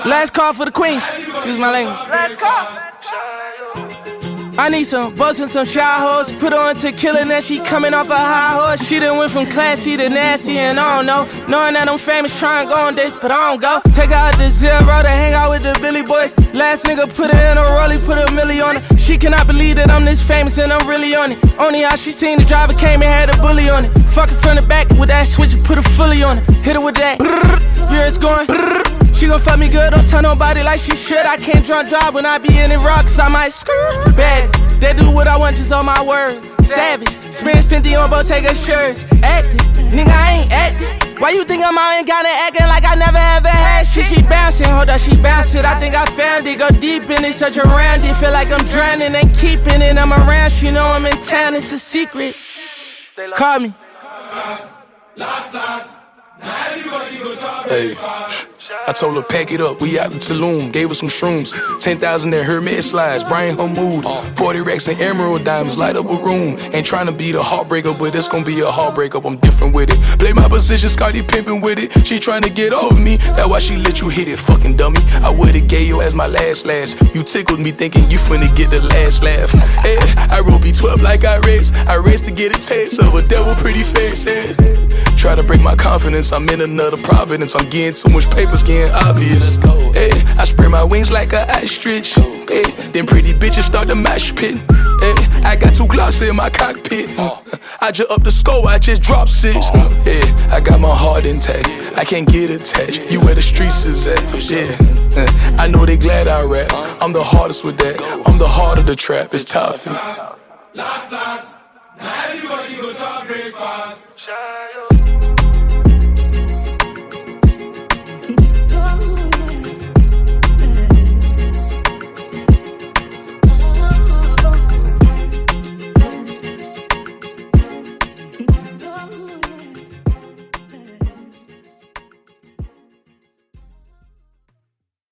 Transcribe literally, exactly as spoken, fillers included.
Last call for the queens. Excuse my language. Last call. I need some buzz and some shy hoes. Put her on tequila and then she coming off a high horse. She done went from classy to nasty and I don't know. Knowing that I'm famous, trying to go on dates, but I don't go. Take her out to zero to hang out with the Billy Boys. Last nigga put her in a rollie, put a milli on her. She cannot believe that I'm this famous and I'm really on it. Only how she seen the driver came and had a bully on it. Fuck it from the back with that switch and put a fully on it. Hit her with that. Yeah, it's going. She gon' fuck me good, don't tell nobody like she should. I can't drunk drive when I be in it raw, cause I might skirt. Bad, they do what I want just on my word. Savage, spend fifty on Bottega shirts. Acting, nigga I ain't acting. Why you think I'm out and kinda acting like I never ever had shit? She bouncing, hold up, she bounced it. I think I found it, go deep in it, such a round it. Feel like I'm drowning and keeping it. I'm around, she know I'm in town, it's a secret. Call me. Last, last, now everybody go talk. Hey, I told her pack it up, we out in Tulum, gave her some shrooms. ten thousand at Hermes slides, Brian her mood. forty racks and emerald diamonds, light up a room. Ain't tryna be the heartbreaker, but it's gon' be a heartbreaker, I'm different with it. Play my position, Scotty pimpin' with it. She tryna get over me, that's why she let you hit it, fucking dummy. I would've gave you as my last last. You tickled me thinking you finna get the last laugh. Hey, I roll B twelve like I race. I race to get a taste of a devil pretty face. Hey. Try to break my confidence, I'm in another providence. I'm getting too much papers, getting obvious. Hey, I spread my wings like an ostrich. Hey, then pretty bitches start to mash pit. Hey, I got two Glocks in my cockpit. I just up the score, I just dropped six. Hey, I got my heart intact, I can't get attached. You where the streets is at, yeah. I know they glad I rap, I'm the hardest with that. I'm the heart of the trap, it's tough. Last, last, now everybody go talk breakfast. Oh.